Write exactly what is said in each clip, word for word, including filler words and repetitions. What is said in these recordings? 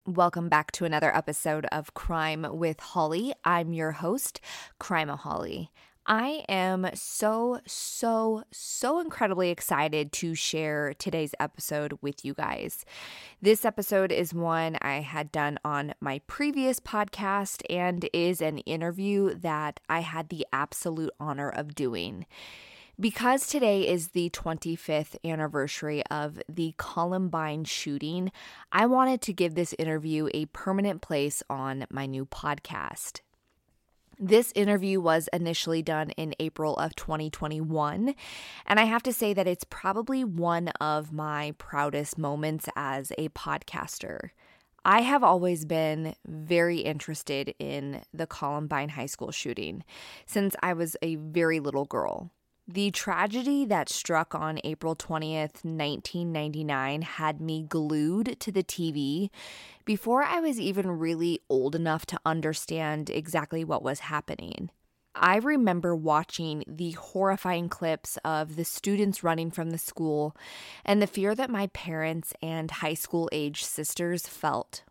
Welcome back to another episode of Crime with Holly. I'm your host, Crimeaholic. I am so, so, so incredibly excited to share today's episode with you guys. This episode is one I had done on my previous podcast and is an interview that I had the absolute honor of doing. Because today is the twenty-fifth anniversary of the Columbine shooting, I wanted to give this interview a permanent place on my new podcast. This interview was initially done in April of twenty twenty-one, and I have to say that it's probably one of my proudest moments as a podcaster. I have always been very interested in the Columbine High School shooting since I was a very little girl. The tragedy that struck on April twentieth, nineteen ninety-nine had me glued to the T V before I was even really old enough to understand exactly what was happening. I remember watching the horrifying clips of the students running from the school and the fear that my parents and high school age sisters felt.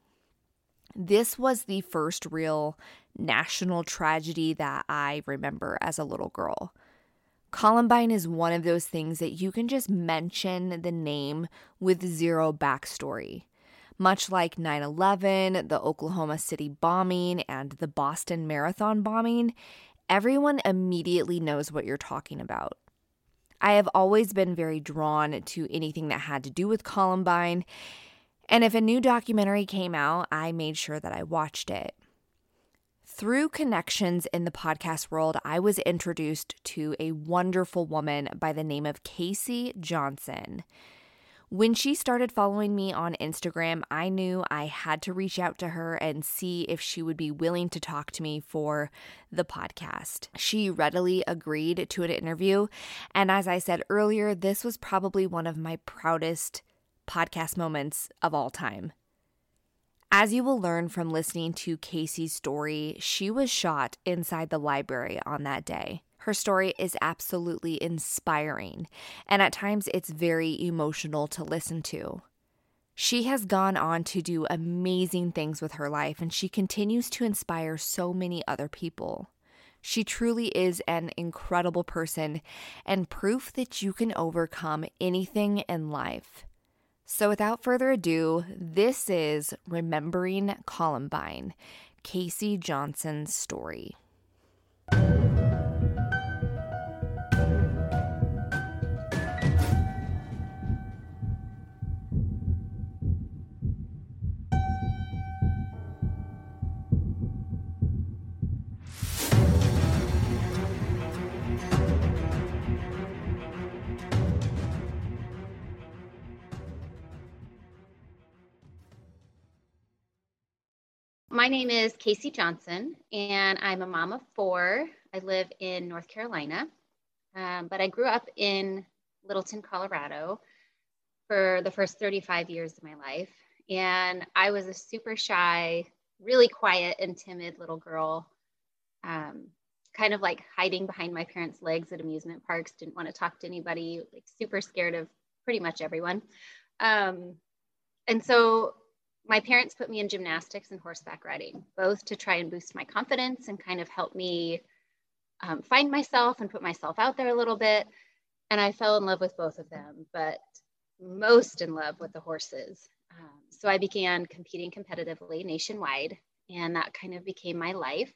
This was the first real national tragedy that I remember as a little girl. Columbine is one of those things that you can just mention the name with zero backstory. Much like nine eleven, the Oklahoma City bombing, and the Boston Marathon bombing, everyone immediately knows what you're talking about. I have always been very drawn to anything that had to do with Columbine, and if a new documentary came out, I made sure that I watched it. Through connections in the podcast world, I was introduced to a wonderful woman by the name of Casey Johnson. When she started following me on Instagram, I knew I had to reach out to her and see if she would be willing to talk to me for the podcast. She readily agreed to an interview, and as I said earlier, this was probably one of my proudest podcast moments of all time. As you will learn from listening to Casey's story, she was shot inside the library on that day. Her story is absolutely inspiring, and at times it's very emotional to listen to. She has gone on to do amazing things with her life, and she continues to inspire so many other people. She truly is an incredible person and proof that you can overcome anything in life. So without further ado, this is Remembering Columbine, Casey Johnson's story. My name is Casey Johnson, and I'm a mom of four. I live in North Carolina, um, but I grew up in Littleton, Colorado for the first thirty-five years of my life. And I was a super shy, really quiet and timid little girl, um, kind of like hiding behind my parents' legs at amusement parks, didn't want to talk to anybody, like super scared of pretty much everyone. Um, and so my parents put me in gymnastics and horseback riding, both to try and boost my confidence and kind of help me um, find myself and put myself out there a little bit. And I fell in love with both of them, but most in love with the horses. Um, so I began competing competitively nationwide, and that kind of became my life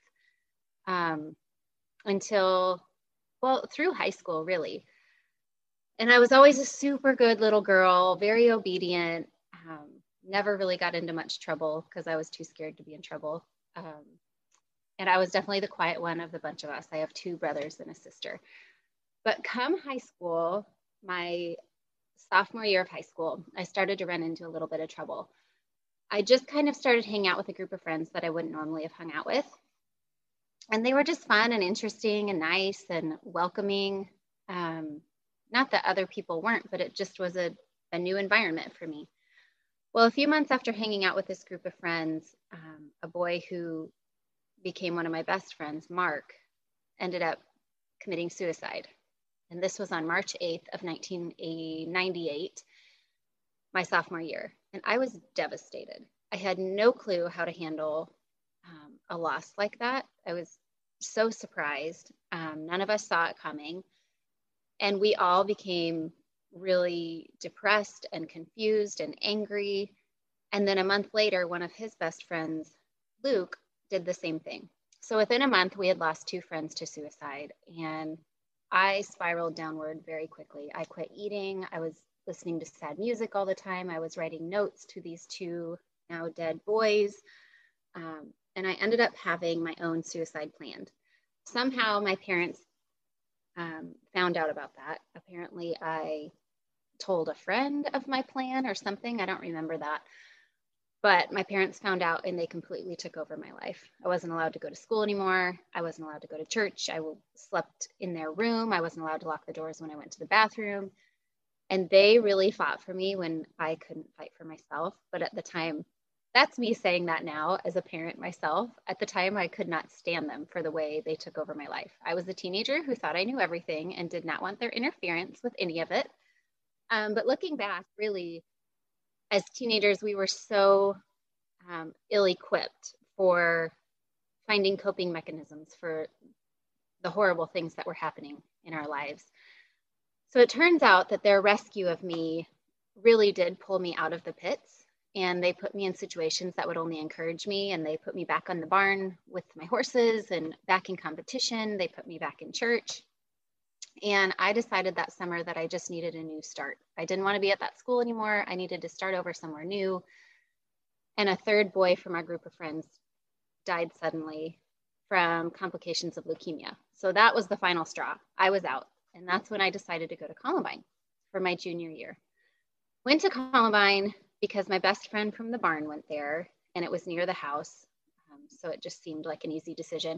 um, until, well, through high school, really. And I was always a super good little girl, very obedient. Um, Never really got into much trouble because I was too scared to be in trouble. Um, and I was definitely the quiet one of the bunch of us. I have two brothers and a sister. But come high school, my sophomore year of high school, I started to run into a little bit of trouble. I just kind of started hanging out with a group of friends that I wouldn't normally have hung out with. And they were just fun and interesting and nice and welcoming. Um, not that other people weren't, but it just was a, a new environment for me. Well, a few months after hanging out with this group of friends, um, a boy who became one of my best friends, Mark, ended up committing suicide. And this was on March eighth of nineteen ninety-eight, my sophomore year. And I was devastated. I had no clue how to handle um, a loss like that. I was so surprised. Um, none of us saw it coming. And we all became really depressed and confused and angry. And then a month later, one of his best friends, Luke, did the same thing. So within a month, we had lost two friends to suicide. And I spiraled downward very quickly. I quit eating. I was listening to sad music all the time. I was writing notes to these two now dead boys. Um, and I ended up having my own suicide planned. Somehow my parents um, found out about that. Apparently I told a friend of my plan or something. I don't remember that. But my parents found out and they completely took over my life. I wasn't allowed to go to school anymore. I wasn't allowed to go to church. I slept in their room. I wasn't allowed to lock the doors when I went to the bathroom. And they really fought for me when I couldn't fight for myself. But at the time, that's me saying that now as a parent myself. At the time, I could not stand them for the way they took over my life. I was a teenager who thought I knew everything and did not want their interference with any of it. Um, but looking back, really, as teenagers, we were so um, ill-equipped for finding coping mechanisms for the horrible things that were happening in our lives. So it turns out that their rescue of me really did pull me out of the pits, and they put me in situations that would only encourage me, and they put me back on the barn with my horses and back in competition. They put me back in church. And I decided that summer that I just needed a new start. I didn't want to be at that school anymore. I needed to start over somewhere new. And a third boy from our group of friends died suddenly from complications of leukemia. So that was the final straw. I was out. And that's when I decided to go to Columbine for my junior year. Went to Columbine because my best friend from the barn went there and it was near the house. Um, so it just seemed like an easy decision.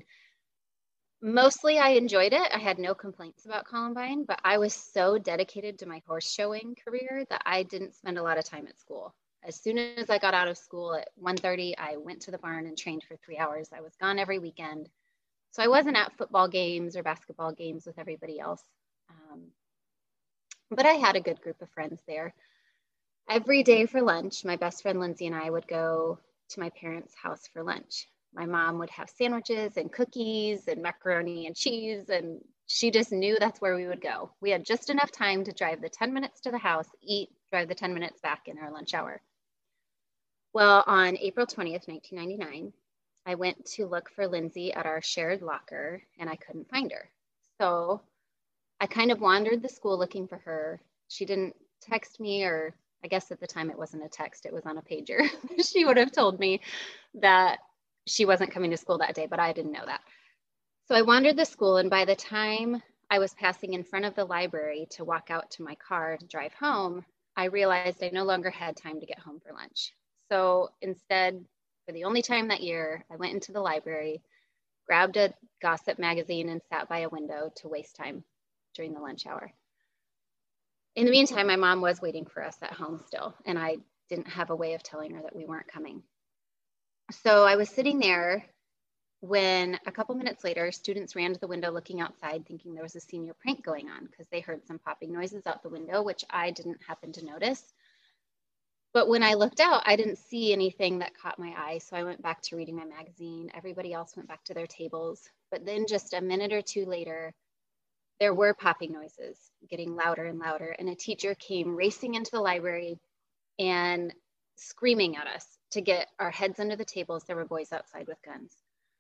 Mostly I enjoyed it. I had no complaints about Columbine, but I was so dedicated to my horse showing career that I didn't spend a lot of time at school. As soon as I got out of school at one thirty, I went to the barn and trained for three hours. I was gone every weekend. So I wasn't at football games or basketball games with everybody else. Um, but I had a good group of friends there. Every day for lunch, my best friend Lindsay and I would go to my parents' house for lunch. My mom would have sandwiches and cookies and macaroni and cheese, and she just knew that's where we would go. We had just enough time to drive the ten minutes to the house, eat, drive the ten minutes back in our lunch hour. Well, on April twentieth, nineteen ninety-nine, I went to look for Lindsay at our shared locker and I couldn't find her. So I kind of wandered the school looking for her. She didn't text me, or I guess at the time it wasn't a text, it was on a pager. She would have told me that she wasn't coming to school that day, but I didn't know that. So I wandered the school, and by the time I was passing in front of the library to walk out to my car to drive home, I realized I no longer had time to get home for lunch. So instead, for the only time that year, I went into the library, grabbed a gossip magazine, and sat by a window to waste time during the lunch hour. In the meantime, my mom was waiting for us at home still, and I didn't have a way of telling her that we weren't coming. So I was sitting there when a couple minutes later, students ran to the window looking outside, thinking there was a senior prank going on because they heard some popping noises out the window, which I didn't happen to notice. But when I looked out, I didn't see anything that caught my eye. So I went back to reading my magazine. Everybody else went back to their tables. But then just a minute or two later, there were popping noises getting louder and louder. And a teacher came racing into the library and screaming at us to get our heads under the tables. There were boys outside with guns.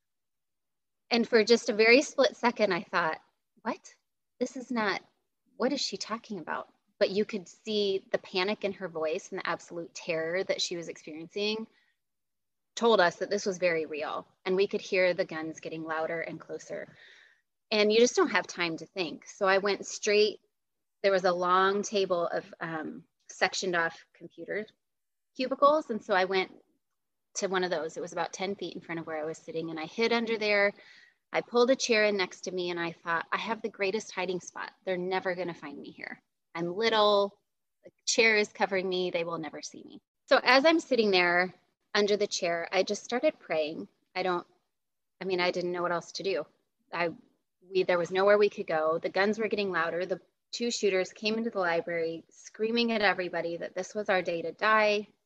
And for just a very split second, I thought, what? This is not, what is she talking about? But you could see the panic in her voice and the absolute terror that she was experiencing told us that this was very real. And we could hear the guns getting louder and closer. And you just don't have time to think. So I went straight, there was a long table of um, sectioned off computer cubicles. And so I went to one of those. It was about ten feet in front of where I was sitting. And I hid under there. I pulled a chair in next to me and I thought, I have the greatest hiding spot. They're never going to find me here. I'm little, the chair is covering me. They will never see me. So as I'm sitting there under the chair, I just started praying. I don't, I mean, I didn't know what else to do. I, we, there was nowhere we could go. The guns were getting louder. The two shooters came into the library screaming at everybody that this was our day to die.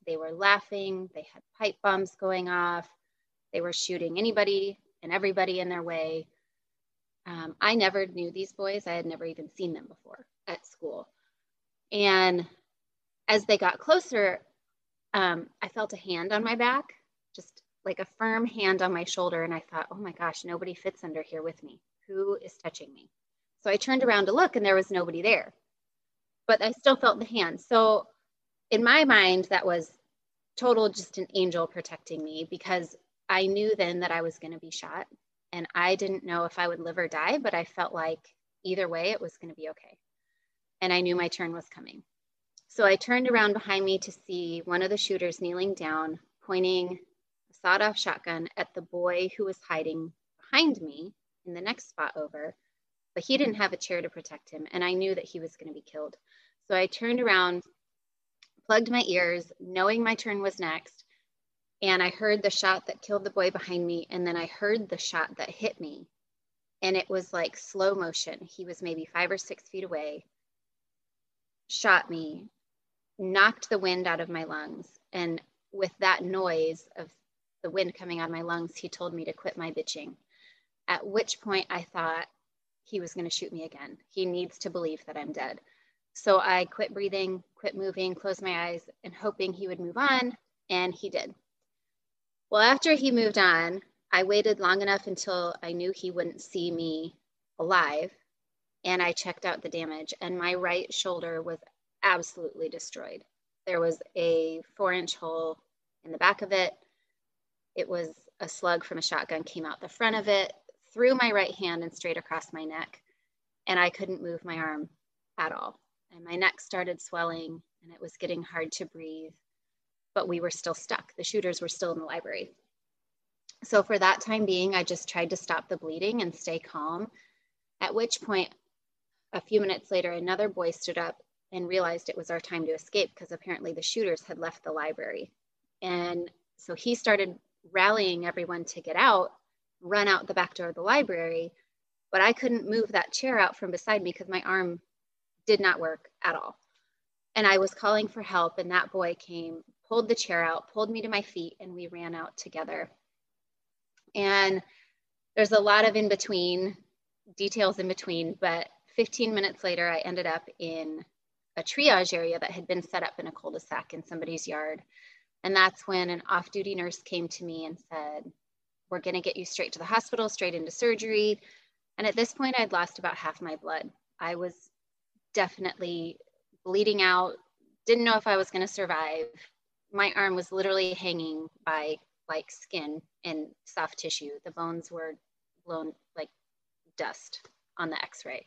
They were laughing. They had pipe bombs going off. They were shooting anybody and everybody in their way. Um, I never knew these boys. I had never even seen them before at school. And as they got closer, um, I felt a hand on my back, just like a firm hand on my shoulder. And I thought, oh my gosh, nobody fits under here with me. Who is touching me? So I turned around to look and there was nobody there, but I still felt the hand. So in my mind, that was total just an angel protecting me, because I knew then that I was going to be shot, and I didn't know if I would live or die, but I felt like either way it was going to be okay. And I knew my turn was coming. So I turned around behind me to see one of the shooters kneeling down, pointing a sawed-off shotgun at the boy who was hiding behind me in the next spot over, but he didn't have a chair to protect him, and I knew that he was going to be killed. So I turned around, plugged my ears, knowing my turn was next, and I heard the shot that killed the boy behind me, and then I heard the shot that hit me, and it was like slow motion. He was maybe five or six feet away, shot me, knocked the wind out of my lungs, and with that noise of the wind coming out of my lungs, he told me to quit my bitching, at which point I thought he was going to shoot me again. He needs to believe that I'm dead. So I quit breathing, quit moving, closed my eyes, and hoping he would move on, and he did. Well, after he moved on, I waited long enough until I knew he wouldn't see me alive, and I checked out the damage, and my right shoulder was absolutely destroyed. There was a four-inch hole in the back of it. It was a slug from a shotgun came out the front of it, through my right hand and straight across my neck, and I couldn't move my arm at all. And my neck started swelling, and it was getting hard to breathe, but we were still stuck. The shooters were still in the library. So for that time being, I just tried to stop the bleeding and stay calm, at which point, a few minutes later, another boy stood up and realized it was our time to escape, because apparently the shooters had left the library. And so he started rallying everyone to get out, run out the back door of the library, but I couldn't move that chair out from beside me because my arm did not work at all. And I was calling for help, and that boy came, pulled the chair out, pulled me to my feet, and we ran out together. And there's a lot of in between, details in between, but fifteen minutes later, I ended up in a triage area that had been set up in a cul-de-sac in somebody's yard. And that's when an off-duty nurse came to me and said, we're going to get you straight to the hospital, straight into surgery. And at this point, I'd lost about half my blood. I was definitely bleeding out, didn't know if I was going to survive. My arm was literally hanging by like skin and soft tissue. The bones were blown like dust on the x-ray.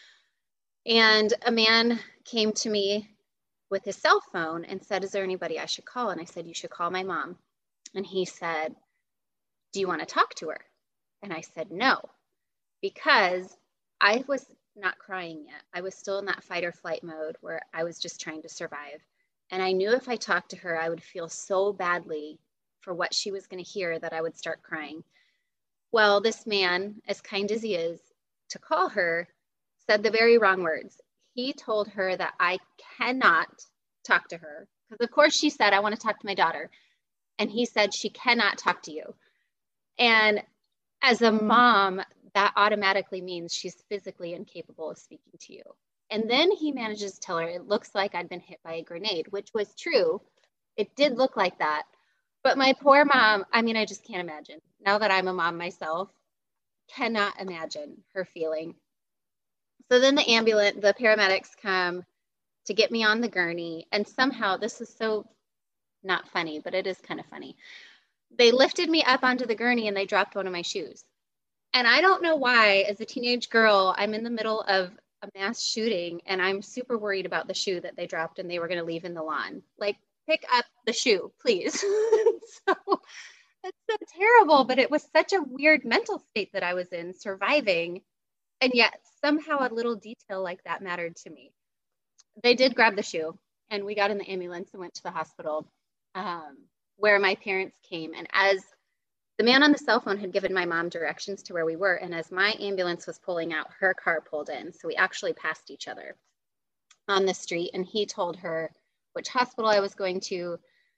And a man came to me with his cell phone and said, is there anybody I should call? And I said, you should call my mom. And he said, do you want to talk to her? And I said, no, because I was not crying yet. I was still in that fight or flight mode where I was just trying to survive. And I knew if I talked to her, I would feel so badly for what she was going to hear that I would start crying. Well, this man, as kind as he is, to call her, said the very wrong words. He told her that I cannot talk to her. Because of course she said, I want to talk to my daughter. And he said, she cannot talk to you. And as a mom, that automatically means she's physically incapable of speaking to you. And then he manages to tell her, it looks like I'd been hit by a grenade, which was true. It did look like that. But my poor mom, I mean, I just can't imagine. Now that I'm a mom myself, cannot imagine her feeling. So then the ambulance, the paramedics come to get me on the gurney. And somehow, this is so not funny, but it is kind of funny. They lifted me up onto the gurney and they dropped one of my shoes. And I don't know why, as a teenage girl, I'm in the middle of a mass shooting and I'm super worried about the shoe that they dropped and they were going to leave in the lawn. Like, pick up the shoe, please. So that's so terrible, but it was such a weird mental state that I was in, surviving. And yet somehow a little detail like that mattered to me. They did grab the shoe and we got in the ambulance and went to the hospital um, where my parents came. And as the man on the cell phone had given my mom directions to where we were, and as my ambulance was pulling out, her car pulled in. So we actually passed each other on the street, and he told her which hospital I was going to.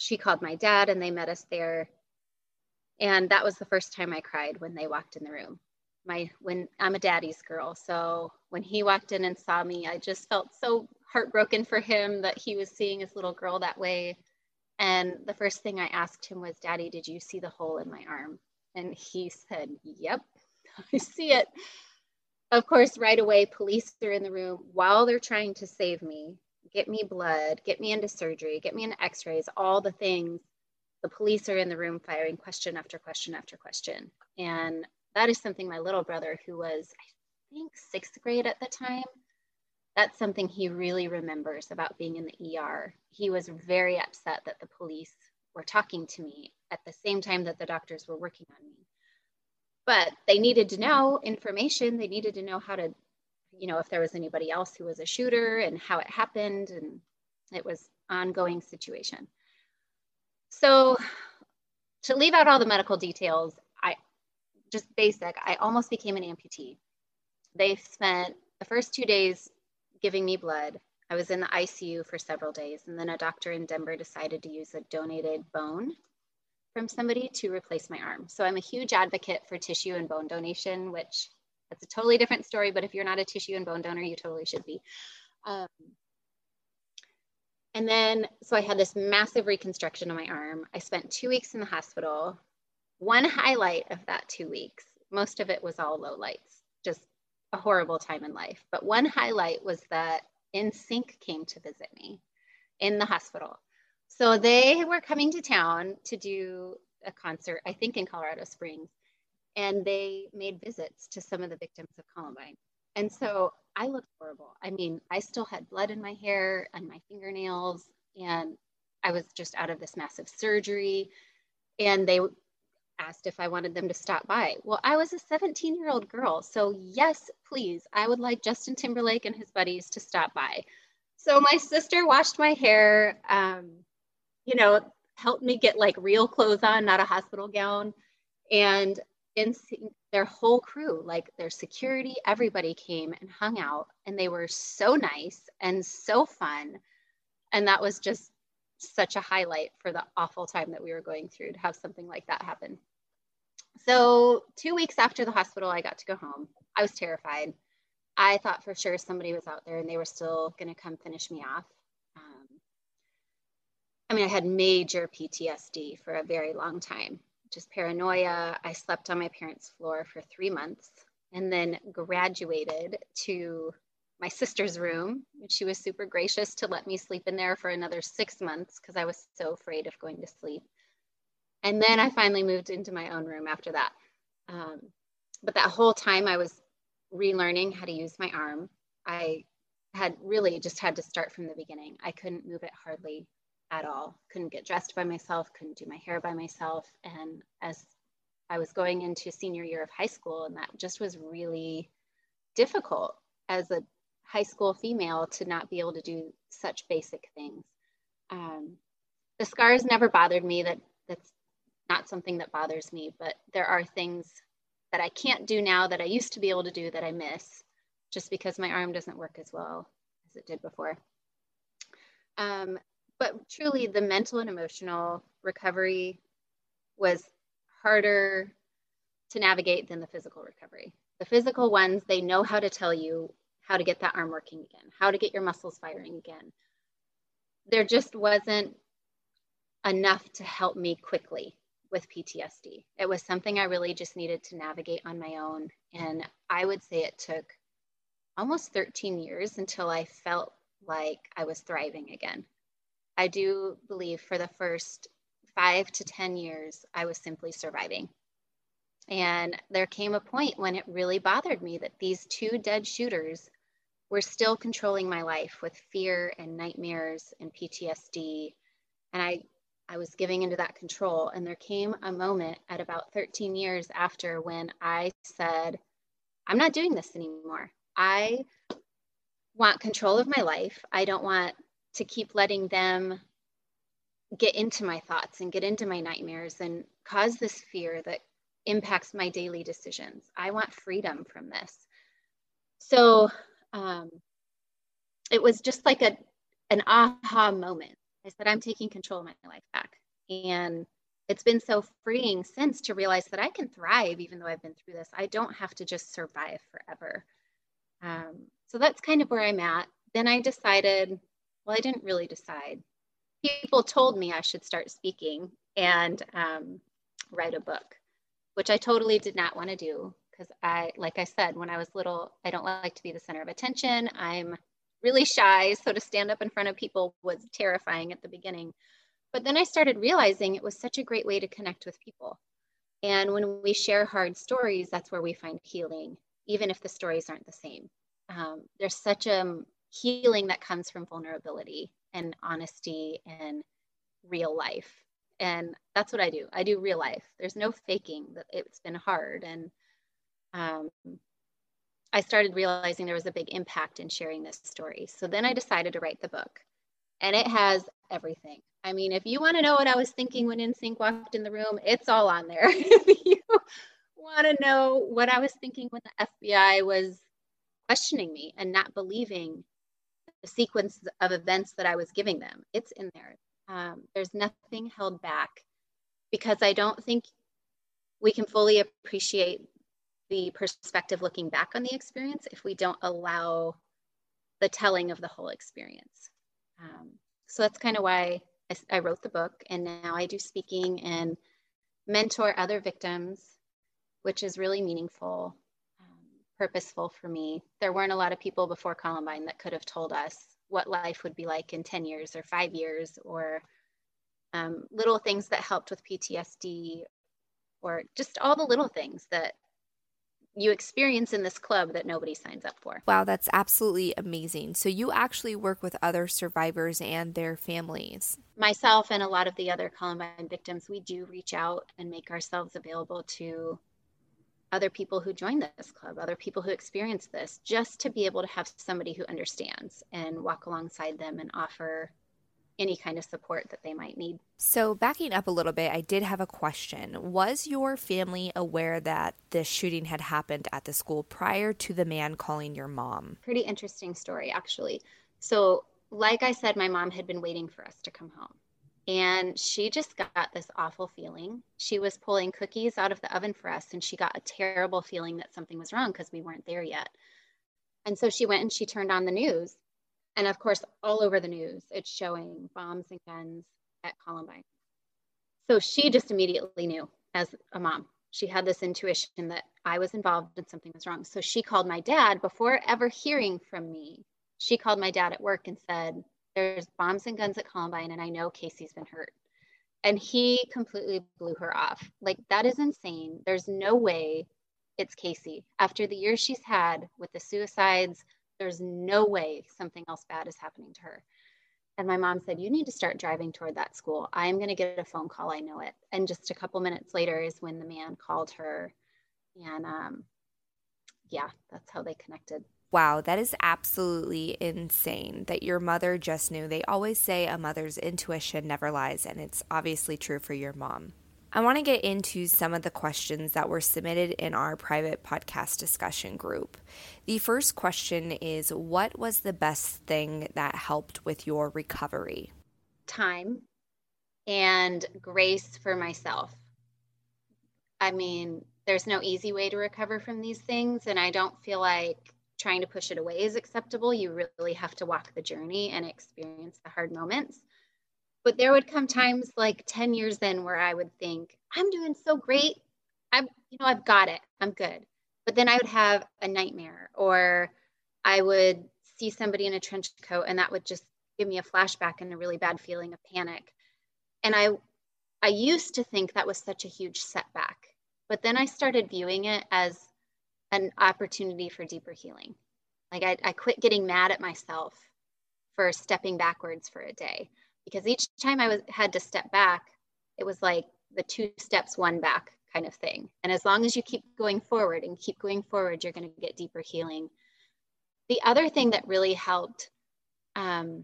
she called my dad and they met us there. And that was the first time I cried when they walked in the room. My, when I'm a daddy's girl. So when he walked in and saw me, I just felt so heartbroken for him that he was seeing his little girl that way. And the first thing I asked him was, Daddy, did you see the hole in my arm? And he said, yep, I see it. Of course, right away, police are in the room while they're trying to save me, get me blood, get me into surgery, get me into x-rays, all the things. The police are in the room firing question after question after question. And that is something my little brother, who was, I think, sixth grade at the time, that's something he really remembers about being in the E R. He was very upset that the police were talking to me at the same time that the doctors were working on me. But they needed to know information. They needed to know how to, you know, if there was anybody else who was a shooter and how it happened. And it was an ongoing situation. So to leave out all the medical details, I just basic, I almost became an amputee. They spent the first two days giving me blood. I was in the I C U for several days. And then a doctor in Denver decided to use a donated bone from somebody to replace my arm. So I'm a huge advocate for tissue and bone donation, which that's a totally different story. But if you're not a tissue and bone donor, you totally should be. Um, and then, so I had this massive reconstruction of my arm. I spent two weeks in the hospital. One highlight of that two weeks, most of it was all lowlights, just a horrible time in life. But one highlight was that N Sync came to visit me in the hospital. So they were coming to town to do a concert, I think in Colorado Springs, and they made visits to some of the victims of Columbine. And so I looked horrible. I mean, I still had blood in my hair and my fingernails, and I was just out of this massive surgery. And they asked if I wanted them to stop by. Well, I was a seventeen-year-old girl. So yes, please, I would like Justin Timberlake and his buddies to stop by. So my sister washed my hair, um, you know, helped me get like real clothes on, not a hospital gown. And in their whole crew, like their security, everybody came and hung out, and they were so nice and so fun. And that was just such a highlight for the awful time that we were going through to have something like that happen. So two weeks after the hospital, I got to go home. I was terrified. I thought for sure somebody was out there and they were still going to come finish me off. Um, I mean, I had major P T S D for a very long time, just paranoia. I slept on my parents' floor for three months and then graduated to my sister's room. She was super gracious to let me sleep in there for another six months because I was so afraid of going to sleep. And then I finally moved into my own room after that. Um, but that whole time I was relearning how to use my arm. I had really just had to start from the beginning. I couldn't move it hardly at all. Couldn't get dressed by myself, couldn't do my hair by myself. And as I was going into senior year of high school, and that just was really difficult as a high school female to not be able to do such basic things. Um, the scars never bothered me. That that's not something that bothers me, but there are things that I can't do now that I used to be able to do that I miss just because my arm doesn't work as well as it did before. Um, but truly the mental and emotional recovery was harder to navigate than the physical recovery. The physical ones, they know how to tell you how to get that arm working again, how to get your muscles firing again. There just wasn't enough to help me quickly with P T S D. It was something I really just needed to navigate on my own. And I would say it took almost thirteen years until I felt like I was thriving again. I do believe for the first five to ten years, I was simply surviving. And there came a point when it really bothered me that these two dead shooters were still controlling my life with fear and nightmares and P T S D. And I I was giving into that control. And there came a moment at about thirteen years after when I said, I'm not doing this anymore. I want control of my life. I don't want to keep letting them get into my thoughts and get into my nightmares and cause this fear that impacts my daily decisions. I want freedom from this. So um, it was just like a an aha moment. I said, I'm taking control of my life back. And it's been so freeing since to realize that I can thrive even though I've been through this. I don't have to just survive forever. Um, so that's kind of where I'm at. Then I decided, well, I didn't really decide. People told me I should start speaking and um, write a book, which I totally did not want to do because I, like I said, when I was little, I don't like to be the center of attention. I'm really shy. So to stand up in front of people was terrifying at the beginning. But then I started realizing it was such a great way to connect with people. And when we share hard stories, that's where we find healing, even if the stories aren't the same. Um, there's such a healing that comes from vulnerability and honesty and real life. And that's what I do. I do real life. There's no faking that it's been hard. And um, I started realizing there was a big impact in sharing this story. So then I decided to write the book. And it has everything. I mean, if you want to know what I was thinking when N Sync walked in the room, it's all on there. If you want to know what I was thinking when the F B I was questioning me and not believing the sequence of events that I was giving them, it's in there. Um, there's nothing held back because I don't think we can fully appreciate the perspective looking back on the experience if we don't allow the telling of the whole experience. Um, so that's kind of why I, I wrote the book, and now I do speaking and mentor other victims, which is really meaningful, um, purposeful for me. There weren't a lot of people before Columbine that could have told us what life would be like in ten years or five years, or um, little things that helped with P T S D, or just all the little things that you experience in this club that nobody signs up for. Wow, that's absolutely amazing. So you actually work with other survivors and their families. Myself and a lot of the other Columbine victims, we do reach out and make ourselves available to other people who join this club, other people who experience this, just to be able to have somebody who understands and walk alongside them and offer any kind of support that they might need. So backing up a little bit, I did have a question. Was your family aware that this shooting had happened at the school prior to the man calling your mom? Pretty interesting story, actually. So like I said, my mom had been waiting for us to come home. And she just got this awful feeling. She was pulling cookies out of the oven for us, and she got a terrible feeling that something was wrong because we weren't there yet. And so she went and she turned on the news. And of course, all over the news, it's showing bombs and guns at Columbine. So she just immediately knew as a mom. She had this intuition that I was involved and something was wrong. So she called my dad before ever hearing from me. She called my dad at work and said, there's bombs and guns at Columbine, and I know Casey's been hurt. And he completely blew her off. Like, that is insane. There's no way it's Casey. After the years she's had with the suicides, there's no way something else bad is happening to her. And my mom said, you need to start driving toward that school. I'm going to get a phone call. I know it. And just a couple minutes later is when the man called her. And um, yeah, that's how they connected. Wow, that is absolutely insane that your mother just knew. They always say a mother's intuition never lies, and it's obviously true for your mom. I want to get into some of the questions that were submitted in our private podcast discussion group. The first question is, what was the best thing that helped with your recovery? Time and grace for myself. I mean, there's no easy way to recover from these things, and I don't feel like trying to push it away is acceptable. You really have to walk the journey and experience the hard moments. But there would come times like ten years in where I would think, I'm doing so great. I'm, you know, I've got it. I'm good. But then I would have a nightmare, or I would see somebody in a trench coat, and that would just give me a flashback and a really bad feeling of panic. And I, I used to think that was such a huge setback, but then I started viewing it as an opportunity for deeper healing. Like I, I quit getting mad at myself for stepping backwards for a day, because each time I was had to step back, it was like the two steps, one back kind of thing. And as long as you keep going forward and keep going forward, you're going to get deeper healing. The other thing that really helped um,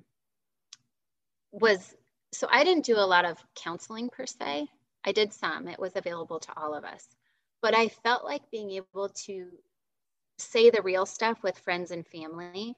was, so I didn't do a lot of counseling per se. I did some, it was available to all of us. But I felt like being able to say the real stuff with friends and family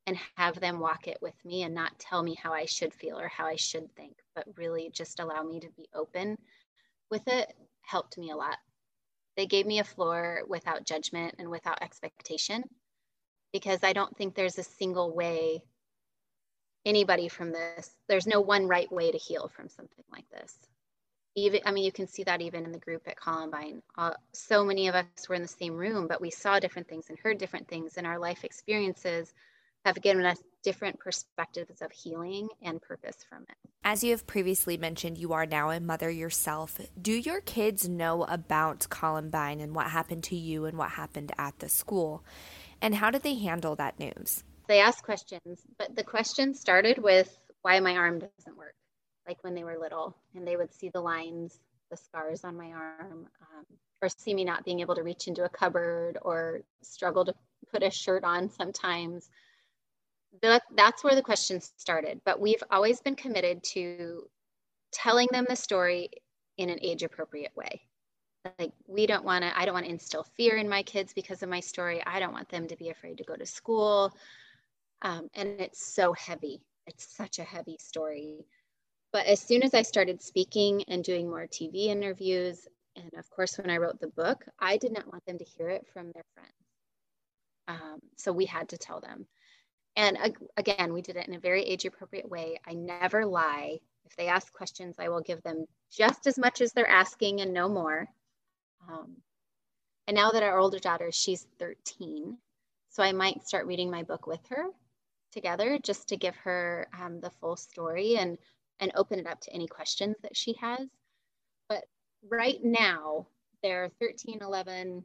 and have them walk it with me and not tell me how I should feel or how I should think, but really just allow me to be open with it helped me a lot. They gave me a floor without judgment and without expectation, because I don't think there's a single way anybody from this, there's no one right way to heal from something like this. Even, I mean, you can see that even in the group at Columbine. Uh, so many of us were in the same room, but we saw different things and heard different things, and our life experiences have given us different perspectives of healing and purpose from it. As you have previously mentioned, you are now a mother yourself. Do your kids know about Columbine and what happened to you and what happened at the school? And how did they handle that news? They asked questions, but the questions started with why my arm doesn't work, like when they were little, and they would see the lines, the scars on my arm, um, or see me not being able to reach into a cupboard or struggle to put a shirt on sometimes. That, that's where the questions started. But we've always been committed to telling them the story in an age appropriate way. Like, we don't want to, I don't want to instill fear in my kids because of my story. I don't want them to be afraid to go to school. Um, and it's so heavy. It's such a heavy story. But as soon as I started speaking and doing more T V interviews, and of course, when I wrote the book, I did not want them to hear it from their friends. Um, so we had to tell them. And again, we did it in a very age-appropriate way. I never lie. If they ask questions, I will give them just as much as they're asking and no more. Um, and now that our older daughter, she's thirteen, so I might start reading my book with her together just to give her um, the full story and, and open it up to any questions that she has. But right now, they're thirteen, eleven,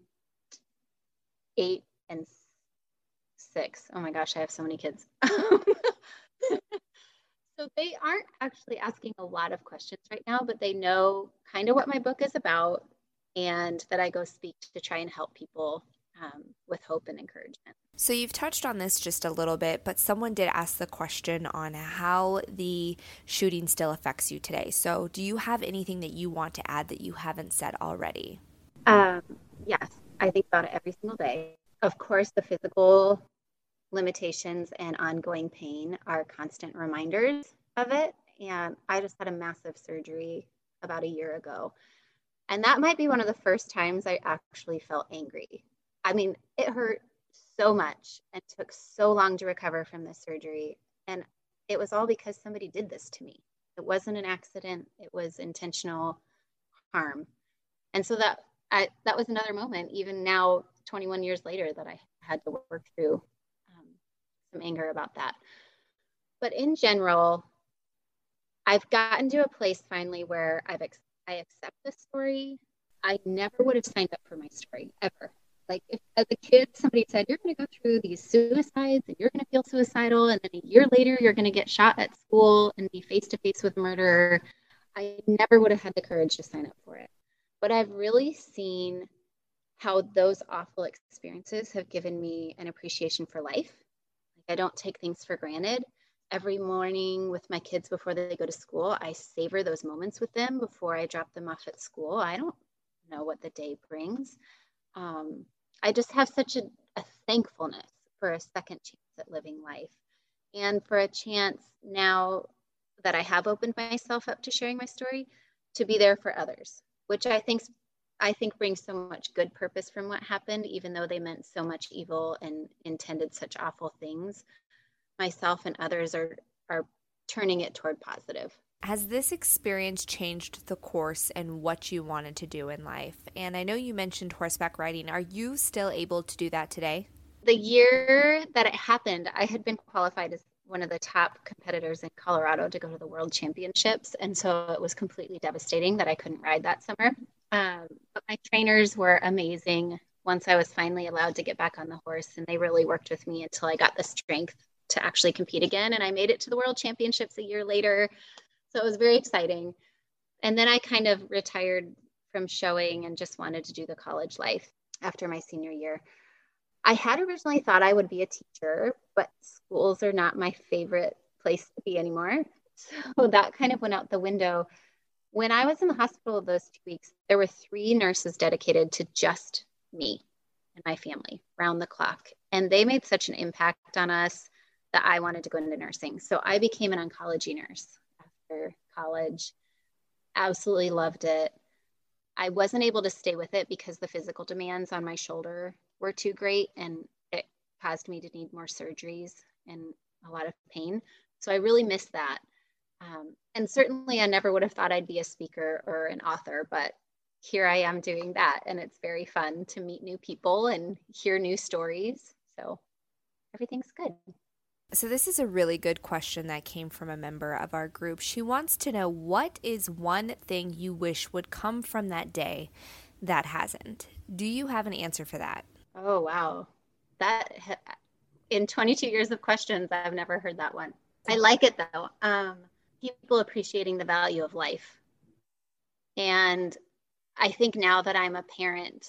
eight, and six. Oh my gosh, I have so many kids. So they aren't actually asking a lot of questions right now, but they know kind of what my book is about and that I go speak to try and help people um, with hope and encouragement. So you've touched on this just a little bit, but someone did ask the question on how the shooting still affects you today. So do you have anything that you want to add that you haven't said already? Um, yes, I think about it every single day. Of course, the physical limitations and ongoing pain are constant reminders of it. And I just had a massive surgery about a year ago. And that might be one of the first times I actually felt angry. I mean, it hurt so much and took so long to recover from this surgery. And it was all because somebody did this to me. It wasn't an accident. It was intentional harm. And so that I, that was another moment, even now, twenty-one years later, that I had to work through um, some anger about that. But in general, I've gotten to a place finally where I've ex- I accept this story. I never would have signed up for my story, ever. Like, if as a kid, somebody said, you're going to go through these suicides and you're going to feel suicidal, and then a year later, you're going to get shot at school and be face to face with murder, I never would have had the courage to sign up for it. But I've really seen how those awful experiences have given me an appreciation for life. Like, I don't take things for granted. Every morning with my kids before they go to school, I savor those moments with them before I drop them off at school. I don't know what the day brings. Um, I just have such a, a thankfulness for a second chance at living life, and for a chance now that I have opened myself up to sharing my story, to be there for others, which I think I think brings so much good purpose from what happened, even though they meant so much evil and intended such awful things. Myself and others are are turning it toward positive. Has this experience changed the course and what you wanted to do in life? And I know you mentioned horseback riding. Are you still able to do that today? The year that it happened, I had been qualified as one of the top competitors in Colorado to go to the World Championships. And so it was completely devastating that I couldn't ride that summer. Um, but my trainers were amazing once I was finally allowed to get back on the horse. And they really worked with me until I got the strength to actually compete again. And I made it to the World Championships a year later. So it was very exciting. And then I kind of retired from showing and just wanted to do the college life after my senior year. I had originally thought I would be a teacher, but schools are not my favorite place to be anymore. So that kind of went out the window. When I was in the hospital those two weeks, there were three nurses dedicated to just me and my family round the clock. And they made such an impact on us that I wanted to go into nursing. So I became an oncology nurse after college. Absolutely loved it. I wasn't able to stay with it because the physical demands on my shoulder were too great, and it caused me to need more surgeries and a lot of pain. So I really missed that. Um, and certainly I never would have thought I'd be a speaker or an author, but here I am doing that. And it's very fun to meet new people and hear new stories. So everything's good. So this is a really good question that came from a member of our group. She wants to know, what is one thing you wish would come from that day that hasn't? Do you have an answer for that? Oh, wow. That in twenty-two years of questions, I've never heard that one. I like it though. Um, people appreciating the value of life. And I think now that I'm a parent,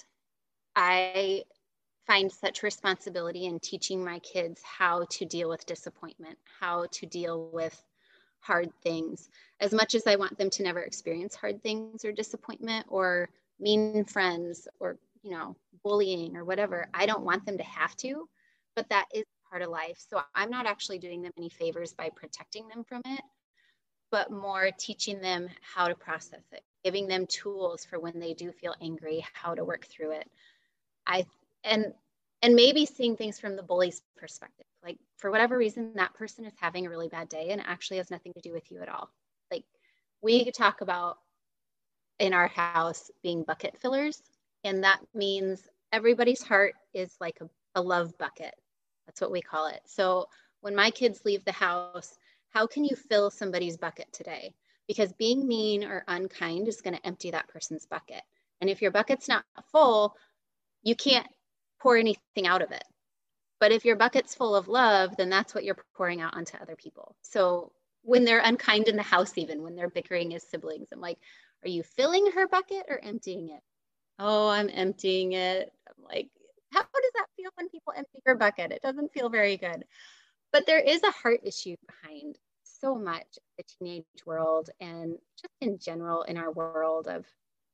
I find such responsibility in teaching my kids how to deal with disappointment, how to deal with hard things. As much as I want them to never experience hard things or disappointment or mean friends or, you know, bullying or whatever, I don't want them to have to, but that is part of life. So I'm not actually doing them any favors by protecting them from it, but more teaching them how to process it, giving them tools for when they do feel angry, how to work through it. I and and maybe seeing things from the bully's perspective. Like, for whatever reason, that person is having a really bad day and it actually has nothing to do with you at all. Like, we talk about in our house being bucket fillers, and that means everybody's heart is like a, a love bucket. That's what we call it. So when my kids leave the house, how can you fill somebody's bucket today? Because being mean or unkind is going to empty that person's bucket. And if your bucket's not full, you can't pour anything out of it. But if your bucket's full of love, then that's what you're pouring out onto other people. So when they're unkind in the house, even when they're bickering as siblings, I'm like, are you filling her bucket or emptying it? Oh, I'm emptying it. I'm like, how does that feel when people empty your bucket? It doesn't feel very good. But there is a heart issue behind so much of the teenage world, and just in general in our world of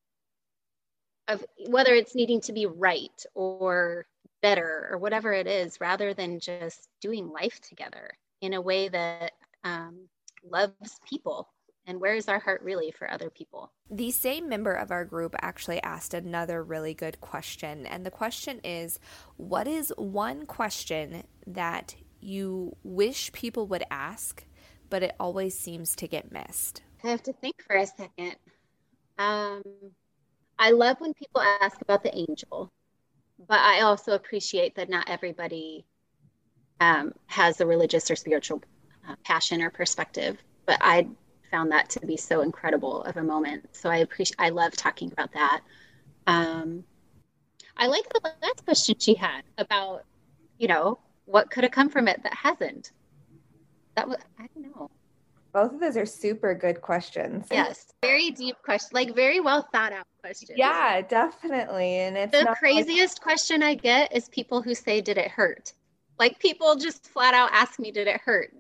of whether it's needing to be right or better or whatever it is, rather than just doing life together in a way that um, loves people. And where is our heart really for other people? The same member of our group actually asked another really good question. And the question is, what is one question that you wish people would ask, but it always seems to get missed? I have to think for a second. Um, I love when people ask about the angel, but I also appreciate that not everybody um, has a religious or spiritual uh, passion or perspective. But I found that to be so incredible of a moment. So I appreciate, I love talking about that. Um, I like the last question she had about, you know, what could have come from it that hasn't. That was, I don't know. Both of those are super good questions. Yes, very deep question, like very well thought out questions. Yeah, definitely. And it's the not craziest like... question I get is people who say, did it hurt? Like, people just flat out ask me, did it hurt?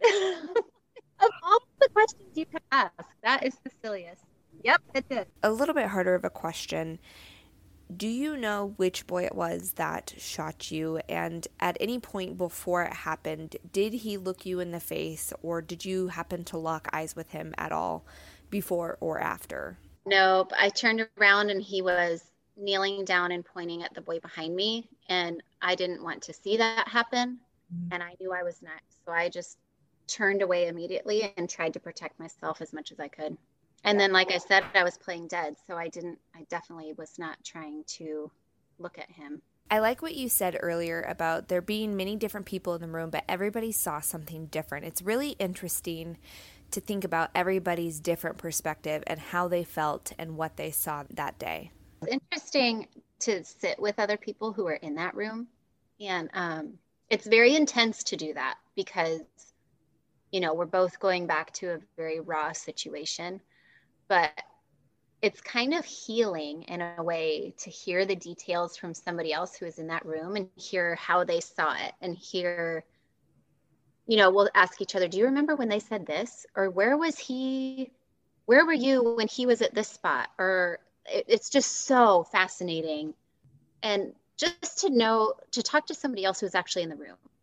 Of all the questions you could ask, that is the silliest. Yep, it did. A little bit harder of a question. Do you know which boy it was that shot you? And at any point before it happened, did he look you in the face, or did you happen to lock eyes with him at all before or after? Nope. I turned around and he was kneeling down and pointing at the boy behind me. And I didn't want to see that happen. Mm-hmm. And I knew I was next. So I just turned away immediately and tried to protect myself as much as I could. And then, like I said, I was playing dead. So I didn't, I definitely was not trying to look at him. I like what you said earlier about there being many different people in the room, but everybody saw something different. It's really interesting to think about everybody's different perspective and how they felt and what they saw that day. It's interesting to sit with other people who are in that room. And um, it's very intense to do that because, you know, we're both going back to a very raw situation. But it's kind of healing in a way to hear the details from somebody else who is in that room and hear how they saw it and hear, you know, we'll ask each other, do you remember when they said this? Or where was he, where were you when he was at this spot? Or it, it's just so fascinating. And just to know, to talk to somebody else who's actually in the room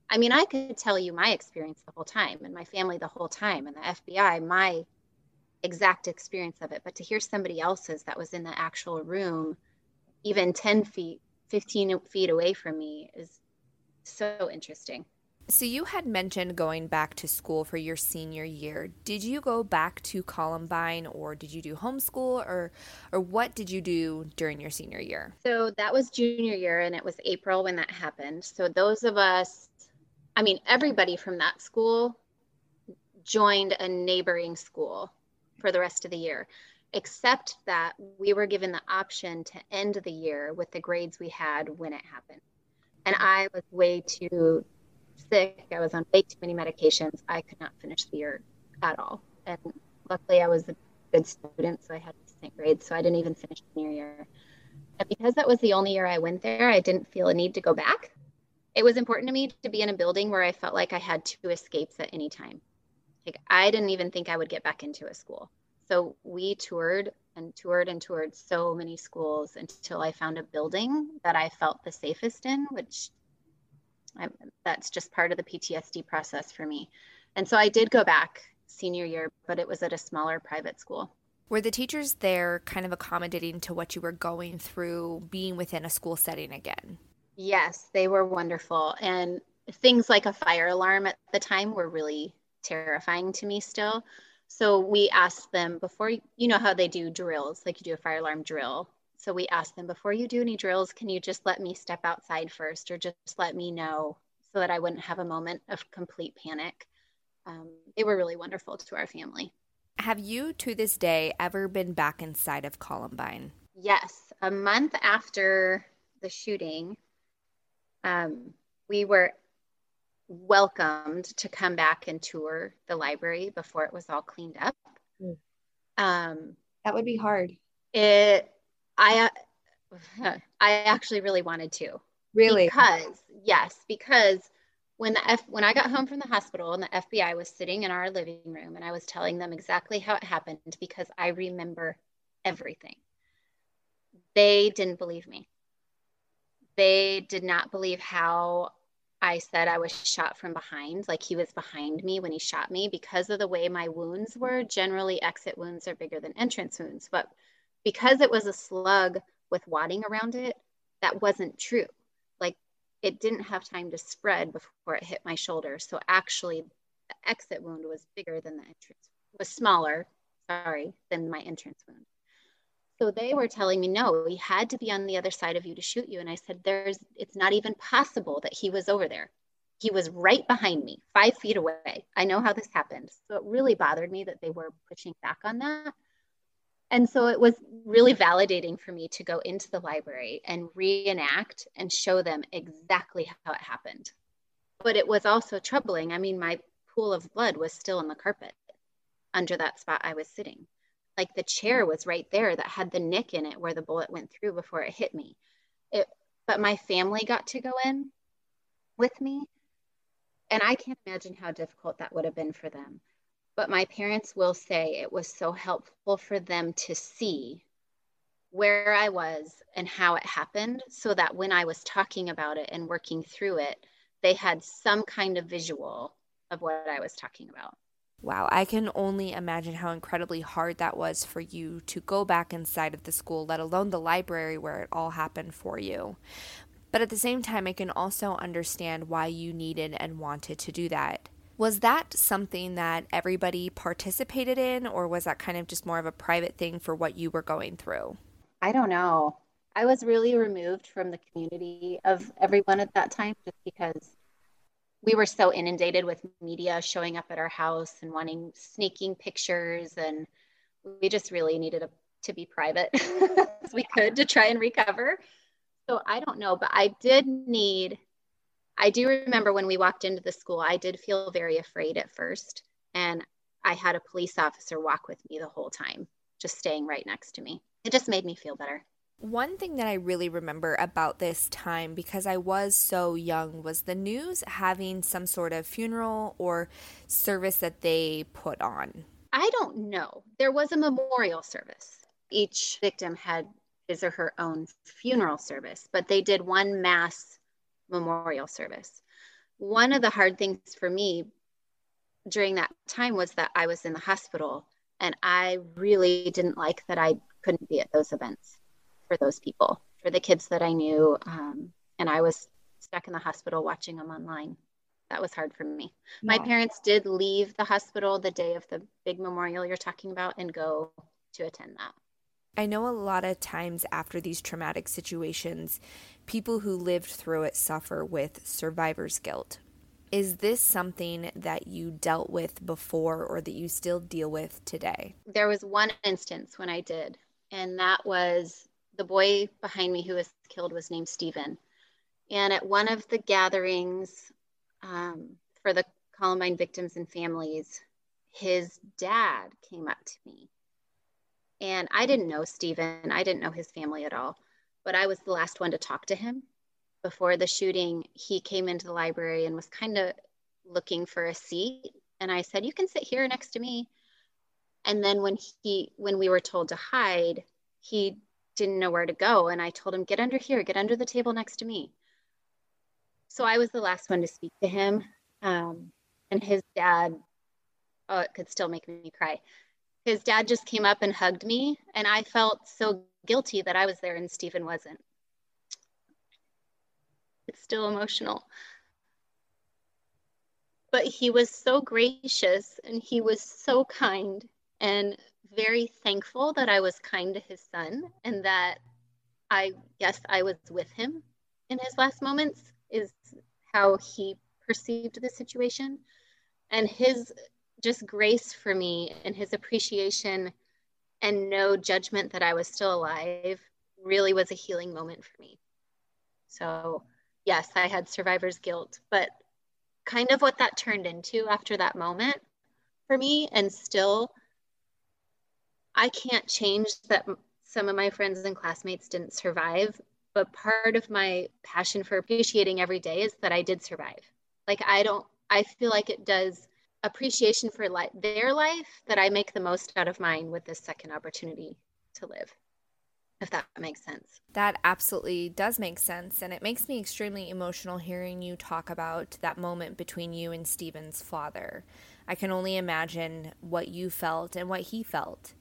I mean, I could tell you my experience the whole time and my family the whole time and the F B I, my exact experience of it. But to hear somebody else's that was in the actual room, even ten feet, fifteen feet away from me is so interesting. So you had mentioned going back to school for your senior year. Did you go back to Columbine or did you do homeschool or or what did you do during your senior year? So that was junior year and it was April when that happened. So those of us, I mean, everybody from that school joined a neighboring school for the rest of the year, except that we were given the option to end the year with the grades we had when it happened. And I was way too sick. I was on way too many medications. I could not finish the year at all. And luckily I was a good student, so I had decent grades, so I didn't even finish the senior year. And because that was the only year I went there, I didn't feel a need to go back. It was important to me to be in a building where I felt like I had two escapes at any time. Like I didn't even think I would get back into a school. So we toured and toured and toured so many schools until I found a building that I felt the safest in, which I, that's just part of the P T S D process for me. And so I did go back senior year, but it was at a smaller private school. Were the teachers there kind of accommodating to what you were going through being within a school setting again? Yes, they were wonderful. And things like a fire alarm at the time were really terrifying to me still. So we asked them before, you know how they do drills, like you do a fire alarm drill. So we asked them, before you do any drills, can you just let me step outside first or just let me know so that I wouldn't have a moment of complete panic. Um, they were really wonderful to our family. Have you, to this day, ever been back inside of Columbine? Yes. A month after the shooting, um, we were welcomed to come back and tour the library before it was all cleaned up. Mm. Um, that would be hard. It, I, I actually really wanted to. Really? Because, yes, because when the F, when I got home from the hospital and the F B I was sitting in our living room and I was telling them exactly how it happened because I remember everything, they didn't believe me. They did not believe how I said I was shot from behind, like he was behind me when he shot me, because of the way my wounds were. Generally, exit wounds are bigger than entrance wounds, but because it was a slug with wadding around it, that wasn't true. Like it didn't have time to spread before it hit my shoulder. So actually, the exit wound was bigger than the entrance, was smaller, sorry, than my entrance wound. So they were telling me, no, he had to be on the other side of you to shoot you. And I said, there's, it's not even possible that he was over there. He was right behind me, five feet away. I know how this happened. So it really bothered me that they were pushing back on that. And so it was really validating for me to go into the library and reenact and show them exactly how it happened. But it was also troubling. I mean, my pool of blood was still on the carpet under that spot I was sitting. Like the chair was right there that had the nick in it where the bullet went through before it hit me. It, but my family got to go in with me. And I can't imagine how difficult that would have been for them. But my parents will say it was so helpful for them to see where I was and how it happened, so that when I was talking about it and working through it, they had some kind of visual of what I was talking about. Wow, I can only imagine how incredibly hard that was for you to go back inside of the school, let alone the library where it all happened for you. But at the same time, I can also understand why you needed and wanted to do that. Was that something that everybody participated in, or was that kind of just more of a private thing for what you were going through? I don't know. I was really removed from the community of everyone at that time just because we were so inundated with media showing up at our house and wanting sneaking pictures, and we just really needed a, to be private as we could to try and recover. So I don't know, but I did need, I do remember when we walked into the school, I did feel very afraid at first. And I had a police officer walk with me the whole time, just staying right next to me. It just made me feel better. One thing that I really remember about this time, because I was so young, was the news having some sort of funeral or service that they put on. I don't know. There was a memorial service. Each victim had his or her own funeral service, but they did one mass memorial service. one of the hard things for me during that time was that I was in the hospital, and I really didn't like that I couldn't be at those events for those people, for the kids that I knew. Um, and I was stuck in the hospital watching them online. That was hard for me. Yeah. My parents did leave the hospital the day of the big memorial you're talking about and go to attend that. I know a lot of times after these traumatic situations, people who lived through it suffer with survivor's guilt. Is this something that you dealt with before or that you still deal with today? There was one instance when I did, and that was the boy behind me who was killed was named Stephen. And at one of the gatherings um, for the Columbine victims and families, his dad came up to me. And I didn't know Stephen. I didn't know his family at all, but I was the last one to talk to him. Before the shooting, he came into the library and was kind of looking for a seat. And I said, you can sit here next to me. And then when he, when we were told to hide, he didn't know where to go. And I told him, get under here, get under the table next to me. So I was the last one to speak to him. Um, and his dad, oh, it could still make me cry. His dad just came up and hugged me. And I felt so guilty that I was there and Stephen wasn't. It's still emotional. But he was so gracious and he was so kind and very thankful that I was kind to his son and that I, yes, I was with him in his last moments is how he perceived the situation. And his just grace for me and his appreciation and no judgment that I was still alive really was a healing moment for me. So yes, I had survivor's guilt, but kind of what that turned into after that moment for me, and still, I can't change that some of my friends and classmates didn't survive, but part of my passion for appreciating every day is that I did survive. Like, I don't, I feel like it does appreciation for li- their life that I make the most out of mine with this second opportunity to live. If that makes sense. That absolutely does make sense. And it makes me extremely emotional hearing you talk about that moment between you and Stephen's father. I can only imagine what you felt and what he felt.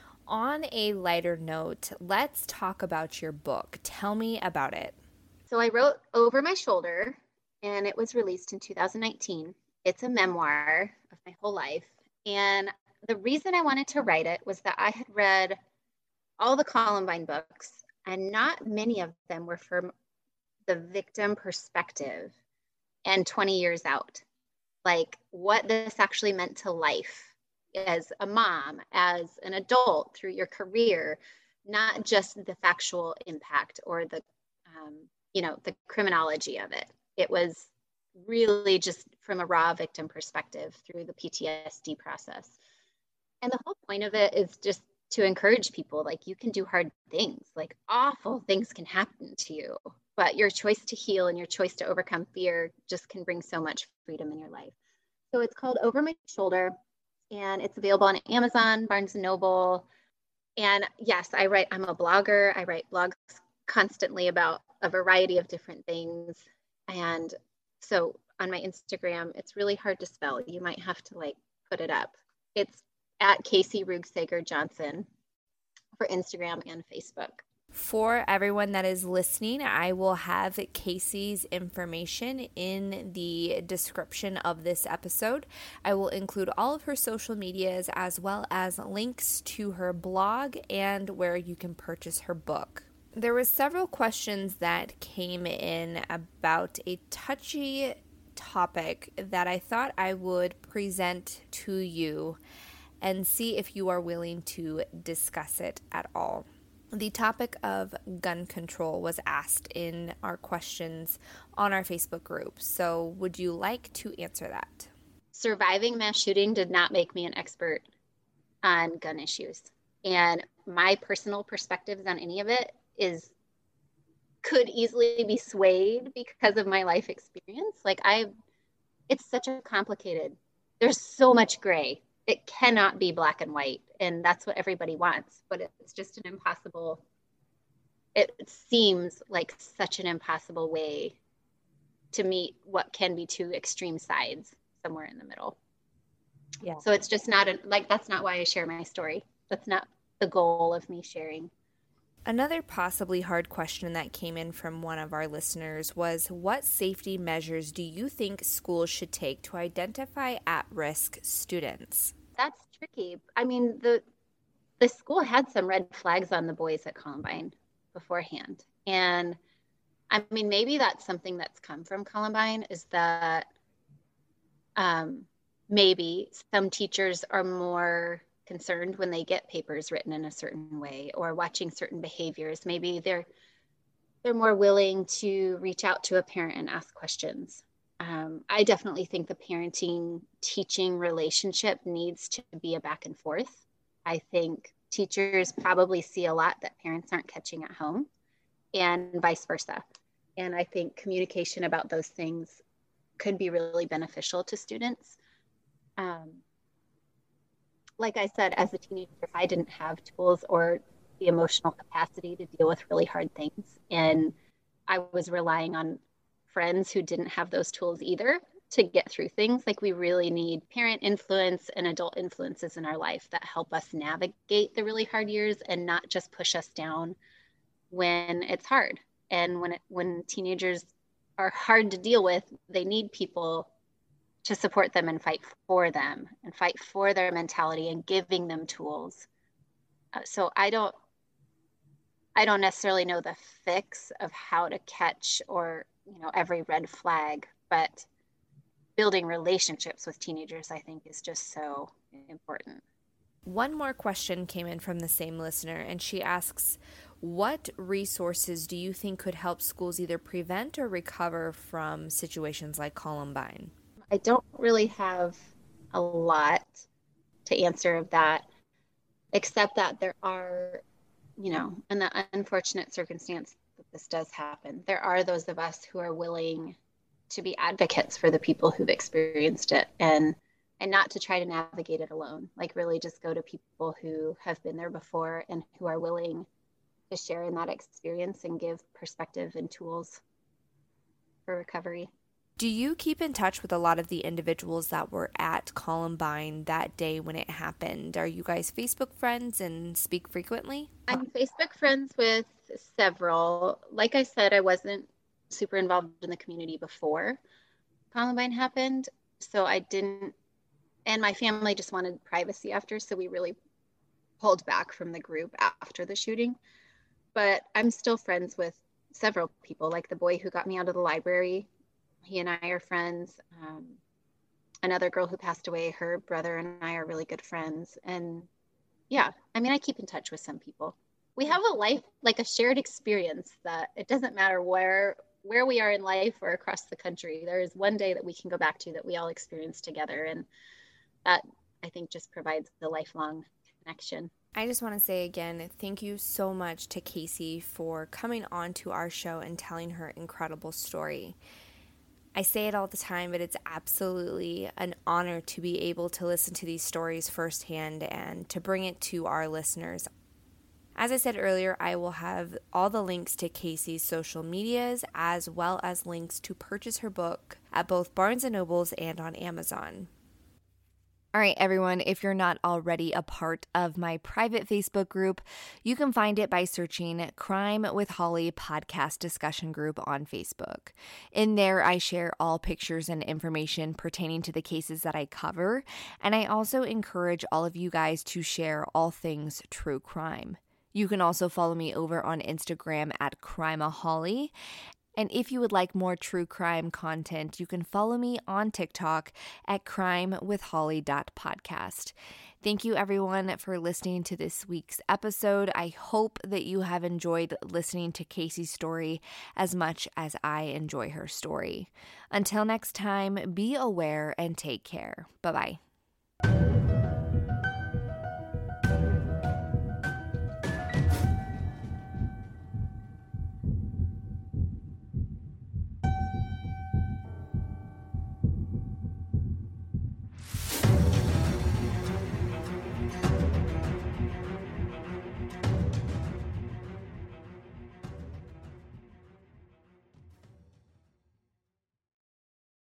On a lighter note, let's talk about your book. Tell me about it. So I wrote Over My Shoulder, and it was released in two thousand nineteen. It's a memoir of my whole life. And the reason I wanted to write it was that I had read all the Columbine books, and not many of them were from the victim perspective and twenty years out, like what this actually meant to life as a mom, as an adult through your career, not just the factual impact or the, um, you know, the criminology of it. It was really just from a raw victim perspective through the P T S D process. And the whole point of it is just to encourage people, like, you can do hard things, like awful things can happen to you, but your choice to heal and your choice to overcome fear just can bring so much freedom in your life. So it's called Over My Shoulder, and it's available on Amazon, Barnes and Noble. And yes, I write, I'm a blogger. I write blogs constantly about a variety of different things. And so on my Instagram, it's really hard to spell. You might have to like put it up. It's at Casey Rugsager Johnson for Instagram and Facebook. For everyone that is listening, I will have Casey's information in the description of this episode. I will include all of her social medias as well as links to her blog and where you can purchase her book. There were several questions that came in about a touchy topic that I thought I would present to you and see if you are willing to discuss it at all. The topic of gun control was asked in our questions on our Facebook group. So would you like to answer that? Surviving mass shooting did not make me an expert on gun issues. And my personal perspectives on any of it is could easily be swayed because of my life experience. Like I, it's such a complicated, there's so much gray. It cannot be black and white, and that's what everybody wants, but it's just an impossible, it seems like such an impossible way to meet what can be two extreme sides somewhere in the middle. Yeah. So it's just not a, like, that's not why I share my story. That's not the goal of me sharing. Another possibly hard question that came in from one of our listeners was, what safety measures do you think schools should take to identify at-risk students? That's tricky. I mean, the the school had some red flags on the boys at Columbine beforehand. And I mean, maybe that's something that's come from Columbine, is that um, maybe some teachers are more concerned when they get papers written in a certain way or watching certain behaviors. Maybe they're they're more willing to reach out to a parent and ask questions. Um, I definitely think the parenting teaching relationship needs to be a back and forth. I think teachers probably see a lot that parents aren't catching at home, and vice versa. And I think communication about those things could be really beneficial to students. Um, like I said, as a teenager, I didn't have tools or the emotional capacity to deal with really hard things. And I was relying on friends who didn't have those tools either to get through things. Like, we really need parent influence and adult influences in our life that help us navigate the really hard years and not just push us down when it's hard. And when it, when teenagers are hard to deal with, they need people to support them and fight for them and fight for their mentality and giving them tools. Uh, so I don't, I don't necessarily know the fix of how to catch or, you know, every red flag, but building relationships with teenagers, I think, is just so important. One more question came in from the same listener, and she asks, what resources do you think could help schools either prevent or recover from situations like Columbine? I don't really have a lot to answer of that, except that there are, you know, in the unfortunate circumstance that this does happen, there are those of us who are willing to be advocates for the people who've experienced it, and and not to try to navigate it alone. Like, really just go to people who have been there before and who are willing to share in that experience and give perspective and tools for recovery. Do you keep in touch with a lot of the individuals that were at Columbine that day when it happened? Are you guys Facebook friends and speak frequently? I'm Facebook friends with several. Like I said, I wasn't super involved in the community before Columbine happened, so I didn't, and my family just wanted privacy after, so we really pulled back from the group after the shooting. But I'm still friends with several people, like the boy who got me out of the library. He and I are friends. Um, another girl who passed away, her brother and I are really good friends. And yeah, I mean, I keep in touch with some people. We have a life, like a shared experience, that it doesn't matter where where we are in life or across the country. There is one day that we can go back to that we all experience together. And that, I think, just provides the lifelong connection. I just want to say again, thank you so much to Casey for coming on to our show and telling her incredible story. I say it all the time, but it's absolutely an honor to be able to listen to these stories firsthand and to bring it to our listeners. As I said earlier, I will have all the links to Casey's social medias as well as links to purchase her book at both Barnes and Nobles and on Amazon. All right, everyone, if you're not already a part of my private Facebook group, you can find it by searching Crime with Holly Podcast Discussion Group on Facebook. In there, I share all pictures and information pertaining to the cases that I cover, and I also encourage all of you guys to share all things true crime. You can also follow me over on Instagram at Crimeaholiy. And if you would like more true crime content, you can follow me on TikTok at crime with holly dot podcast. Thank you, everyone, for listening to this week's episode. I hope that you have enjoyed listening to Casey's story as much as I enjoy her story. Until next time, be aware and take care. Bye-bye.